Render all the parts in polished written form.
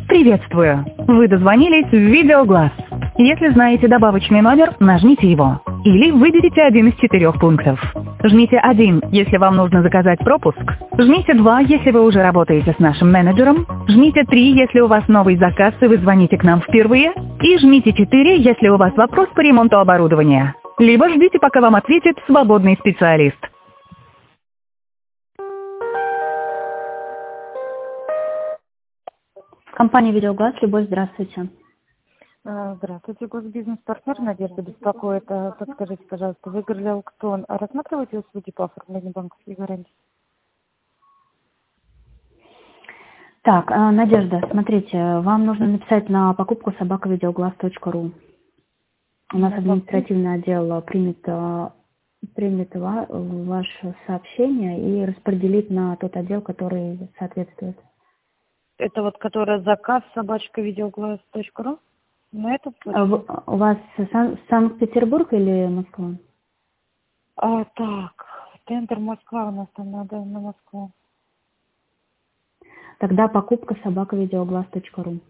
Приветствую! Вы дозвонились в Видеоглаз. Если знаете добавочный номер, нажмите его. Или выберите один из 4 пунктов. Жмите 1, если вам нужно заказать пропуск. Жмите 2, если вы уже работаете с нашим менеджером. Жмите 3, если у вас новый заказ и вы звоните к нам впервые. И жмите 4, если у вас вопрос по ремонту оборудования. Либо ждите, пока вам ответит свободный специалист. Компания «Видеоглаз», Любовь, здравствуйте. Здравствуйте, госбизнес-партнер Надежда беспокоит. Подскажите, пожалуйста, выиграли аукцион. А рассматриваете услуги по оформлению банковских гарантий? Так, Надежда, смотрите, вам нужно написать на покупку собаковидеоглаз.ру. У нас административный отдел примет ваше сообщение и распределит на тот отдел, который соответствует. Это вот, которая заказ собачка-видеоглаз.ру? На этот У вас Санкт-Петербург или Москва? Так, тендер Москва, у нас там надо на Москву. Тогда покупка собаковидеоглаз.ру.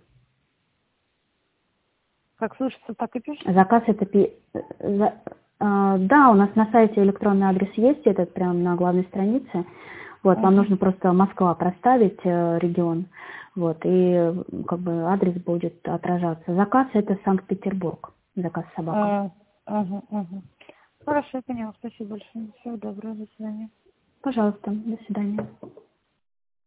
Как слышится, так и пишется? Заказ это... Да, у нас на сайте электронный адрес есть, этот прямо на главной странице. Вот, вам нужно просто Москва проставить, регион, вот, и как бы адрес будет отражаться. Заказ это Санкт-Петербург, заказ собака. Хорошо, поняла, спасибо большое. Всего доброго, до свидания. Пожалуйста, до свидания.